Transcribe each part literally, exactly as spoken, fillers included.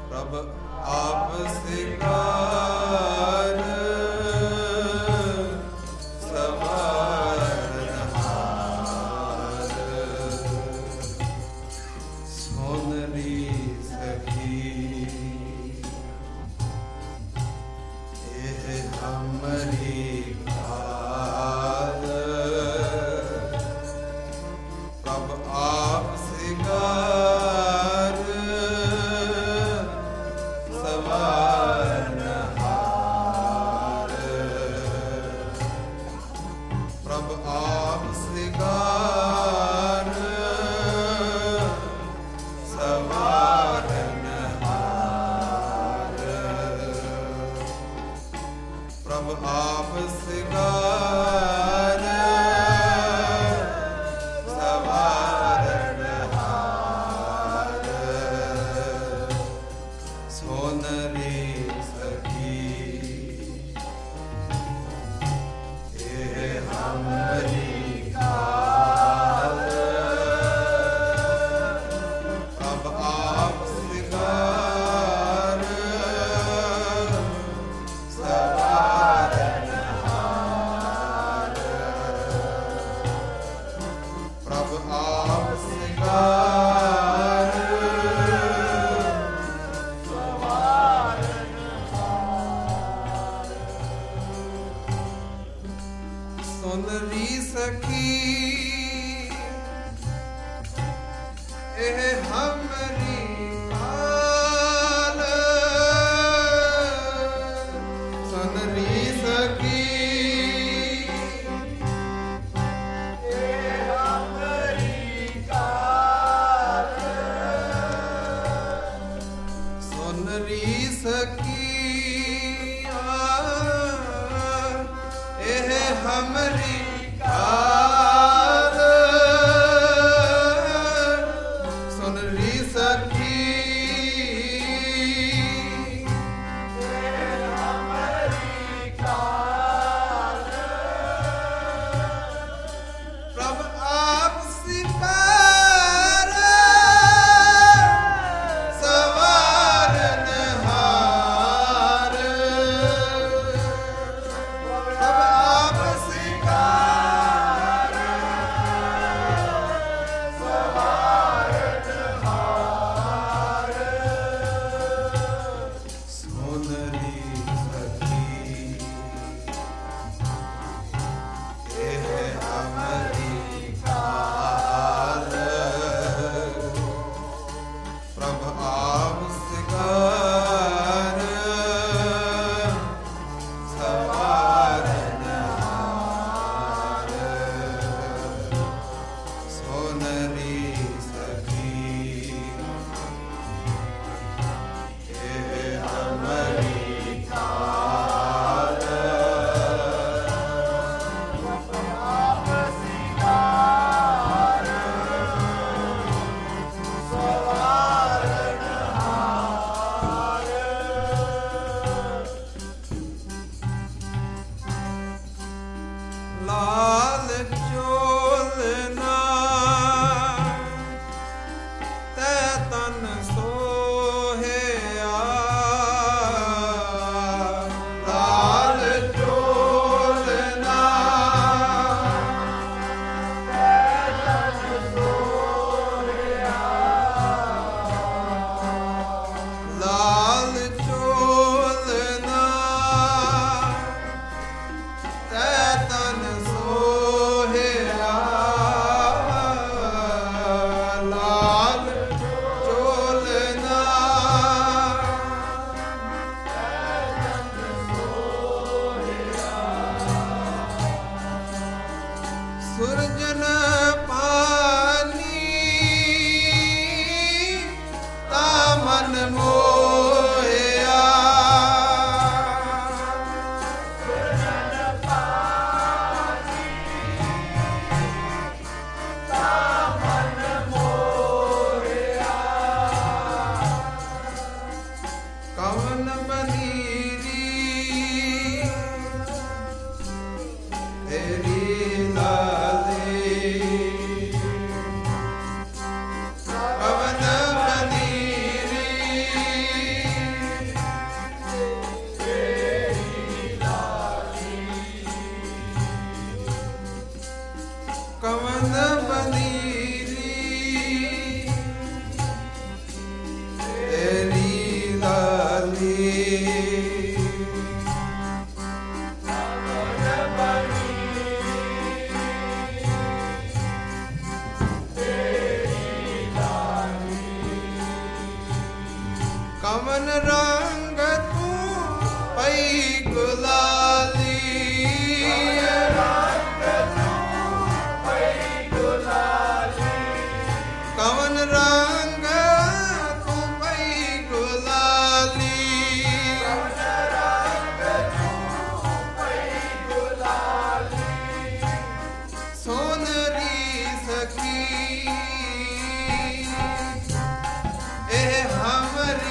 प्रभ आप सिंगार सवारनहार सोनरी सखी ये हमरी काल प्रभ आप सिंगार सवारनहार प्रभ आप सिंगार सवारनहार प्रभ आप सिंगार सवारनहार सोनरी सखी ये हमरी काल प्रभ आप सिंगार सवारनहार प्रभ आप सिंगार सोनरी सखी एह हमरी काल सोनरी सखी एह हमरी काल सोनरी सखी एह हमरी काल सोनरी सखी एह हमरी काल प्रभ आप सिंगार सवारनहार प्रभ आप सिंगार सवारनहार सोनरी सखी एह हमरी काल प्रभ आप सिंगार सवारनहार सोनरी सखी एह हमरी काल आप सिंगार सवारनहार लाल चोलना तै तन सोहेया लाल चोलना तै तन सोहेया लाल चोलना तै तन सोहेया लाल चोलना सुरजन पानी तामन मोया सुरजन पानी तामन मोया कवन बनीरी तेरी लाली कवन बनीरी कवन रंग तू पई गुलाली रंग तू पई गुलाली कवन रंग तू पई गुलाली कवन रंग तू पई गुलाली सोनरी सखी ए हमरी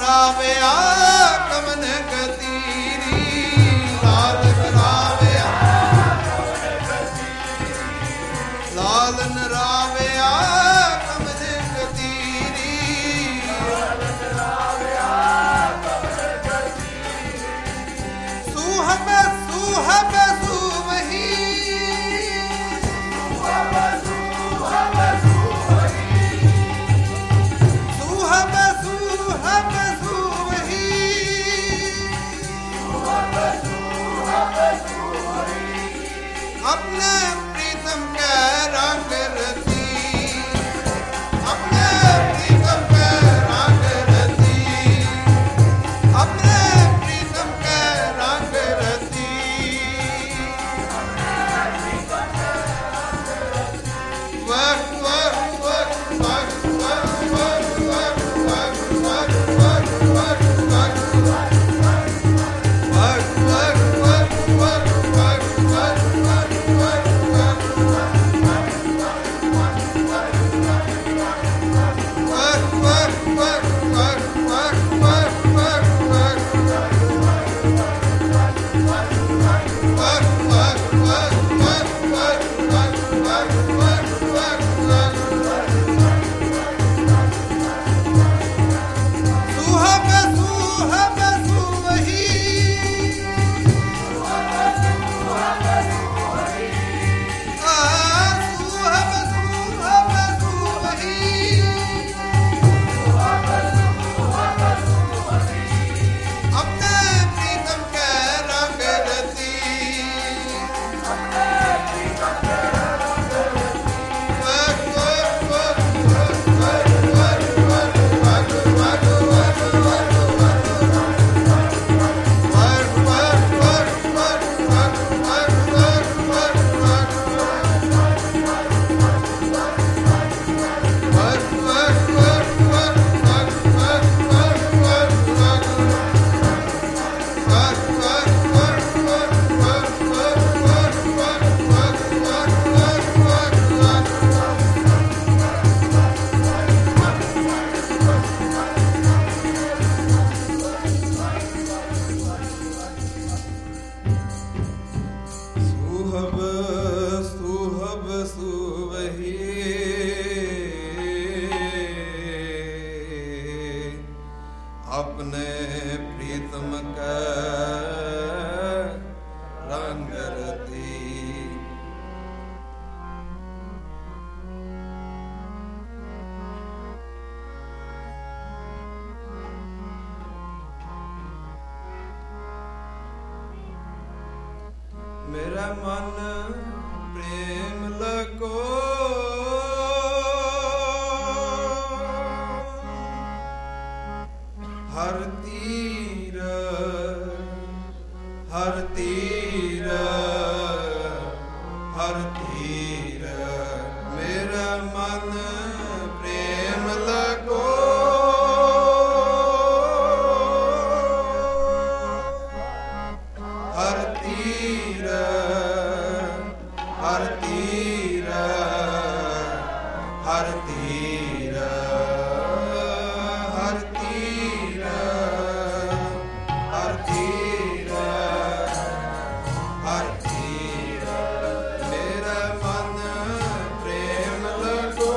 रावया कमन गतीरी लालन रावया लालन रावया कमन गतीरी सुहब सुहब सुवही सुहब सुहब सुवही अपने प्रीतम के रंग रती अपने प्रीतम के रंग रती अपने प्रीतम के रंग रती वक वक वक वक वक वक वक वक वक वक वक वक अपने प्रीतम का रंग रती मेरा मन प्रेम लगो हर तीर हर तीर हर तीर मेरा मन प्रेम लगो हर तीर हर तीर हर तीर हर तीर हर तीर हर तीर मेरा मन प्रेम लगो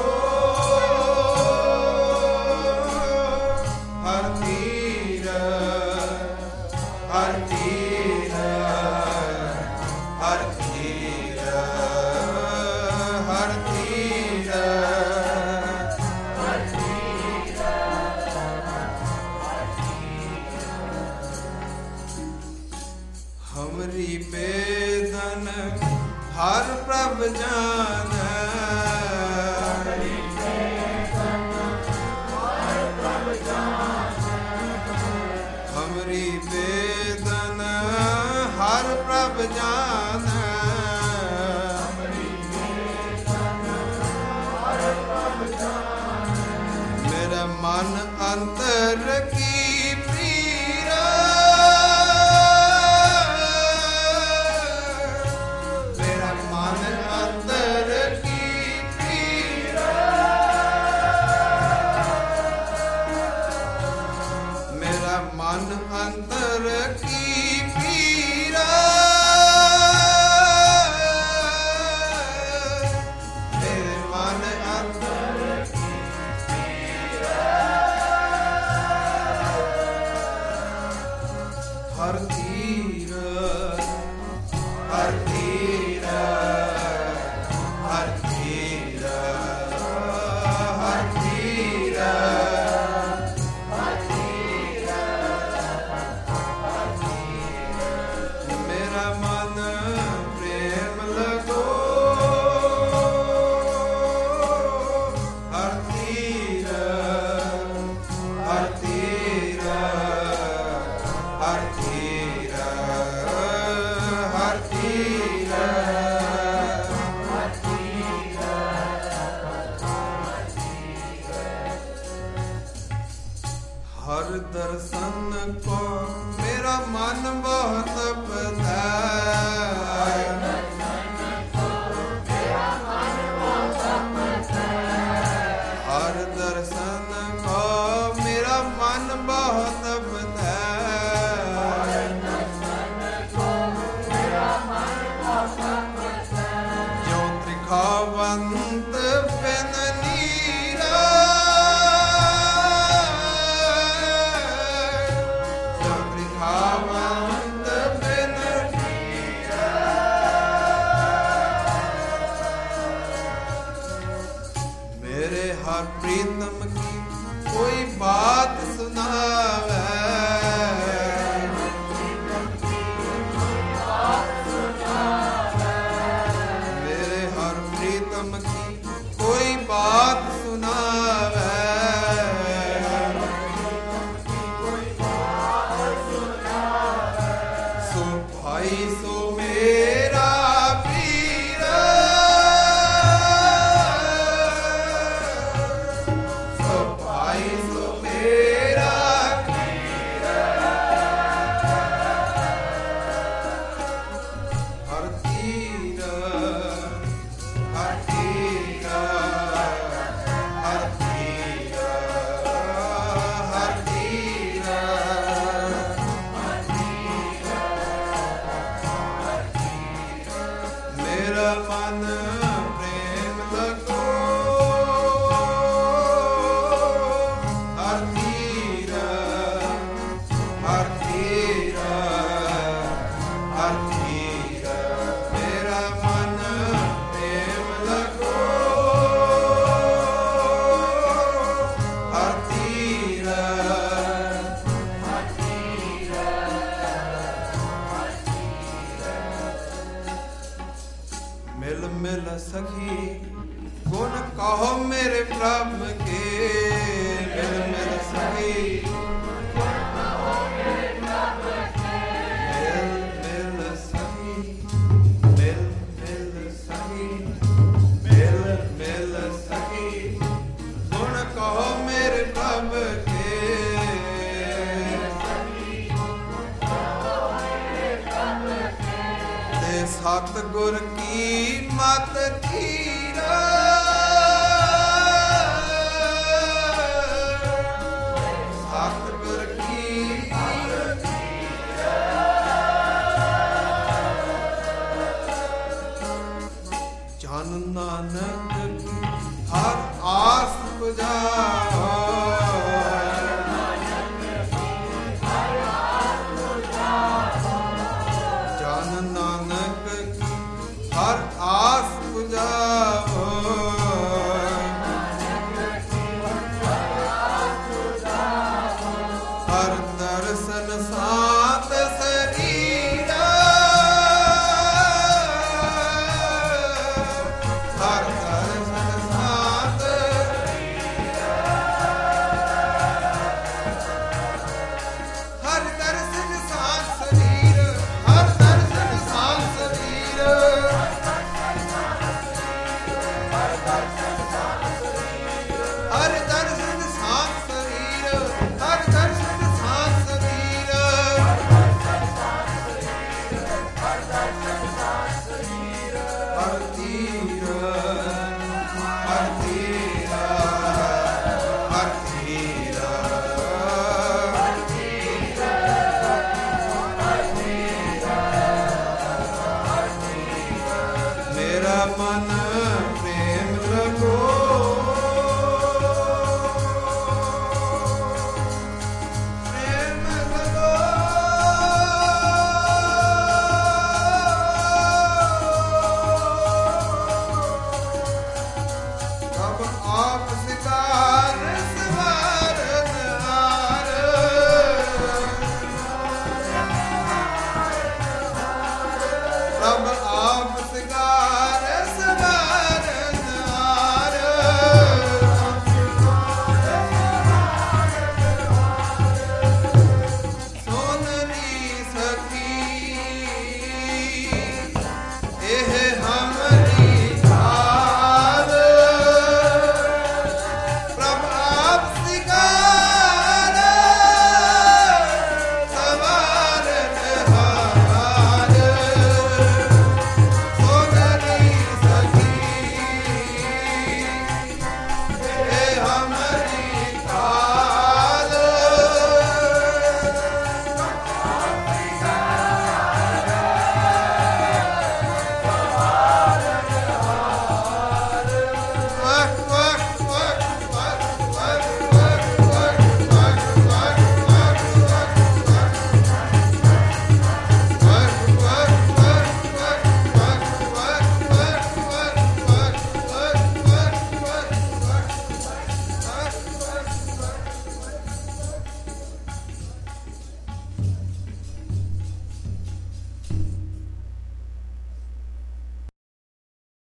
हर तीर हर तीर हर तीर हर तीर हमरी बेदन हर प्रभ जान हमरी बेदन हर प्रभ जान मेरा मन अंतर की पीरा मेरा मन अंतर की पीरा ਖਾਵੰਤ ਬਿਨ ਨੀਰਾ ਚੰਦਰੀ ਖਾਵੰਤ ਬਿਨ ਨੀਰਾ ਮੇਰੇ ਹਰ ਪ੍ਰੀਤਮ ਕੀ कोई बात सुनावे मेरे हर प्रीतम की कोई बात सुनावे सो भाई सो मेरा मन प्रेम लगो हर तीरा हर तीरा हर तीरा मेरा मन प्रेम लगो हर तीरा हर तीरा मिल मिल सखी गुण कहो मेरे प्रभु के मिल मिल सखी गुण कहो मेरे प्रभु के मिल मिल सखी मिल मिल सखी मिल मिल सखी गुण कहो मेरे प्रभु के ते सतगुर की मत धीरा सतगुर की मत धीरा जन नानक हर आस बुझाओ जन नानक हर आस बुझाओ हर दर्शन सात शरीरा हर दर्शन सात हर दर्शन सात शरीर हर दर्शन सात शरीर हर दर्शन सात शरीर हर दर्शन सात शरीर हर दर्शन सात शरीर हर दर्शन सात शरीर हर तीर हर तीर हर तीर हर तीर हर तीर मेरा मन